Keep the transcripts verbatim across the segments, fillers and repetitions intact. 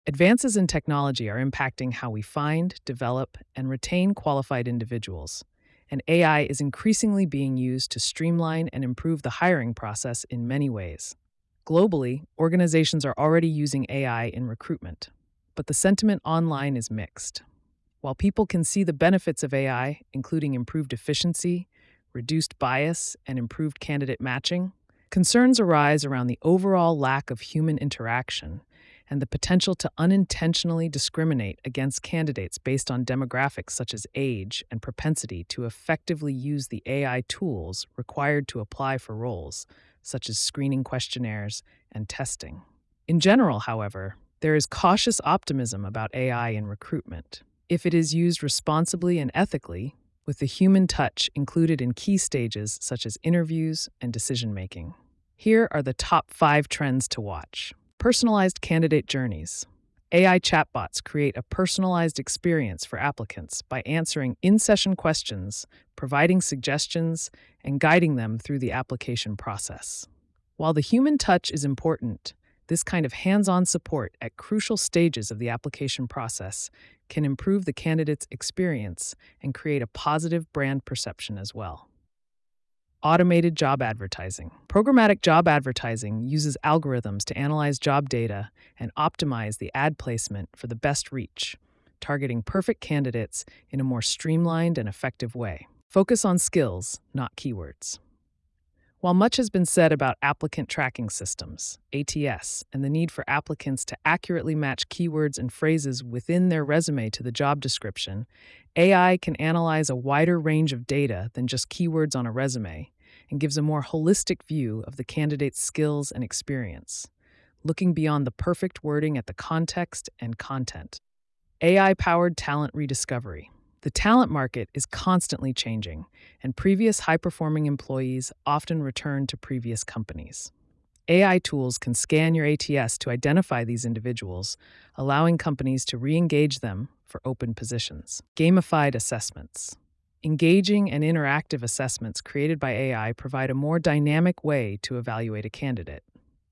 Advances in technology are impacting how we find, develop, and retain qualified individuals, and A I is increasingly being used to streamline and improve the hiring process in many ways. Globally, organizations are already using A I in recruitment, but the sentiment online is mixed. While people can see the benefits of A I, including improved efficiency, reduced bias, and improved candidate matching, concerns arise around the overall lack of human interaction and the potential to unintentionally discriminate against candidates based on demographics such as age and propensity to effectively use the A I tools required to apply for roles, such as screening questionnaires and testing. In general, however, there is cautious optimism about A I in recruitment. If it is used responsibly and ethically, with the human touch included in key stages such as interviews and decision-making. Here are the top five trends to watch. Personalized candidate journeys. A I chatbots create a personalized experience for applicants by answering in-session questions, providing suggestions, and guiding them through the application process. While the human touch is important, this kind of hands-on support at crucial stages of the application process can improve the candidate's experience and create a positive brand perception as well. Automated job advertising. Programmatic job advertising uses algorithms to analyze job data and optimize the ad placement for the best reach, targeting perfect candidates in a more streamlined and effective way. Focus on skills, not keywords. While much has been said about applicant tracking systems, A T S, and the need for applicants to accurately match keywords and phrases within their resume to the job description, A I can analyze a wider range of data than just keywords on a resume and gives a more holistic view of the candidate's skills and experience, looking beyond the perfect wording at the context and content. A I-powered talent rediscovery. The talent market is constantly changing, and previous high-performing employees often return to previous companies. A I tools can scan your A T S to identify these individuals, allowing companies to re-engage them for open positions. Gamified assessments. Engaging and interactive assessments created by A I provide a more dynamic way to evaluate a candidate.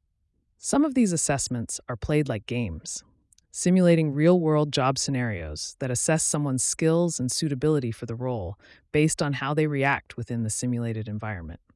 Some of these assessments are played like games, simulating real-world job scenarios that assess someone's skills and suitability for the role based on how they react within the simulated environment.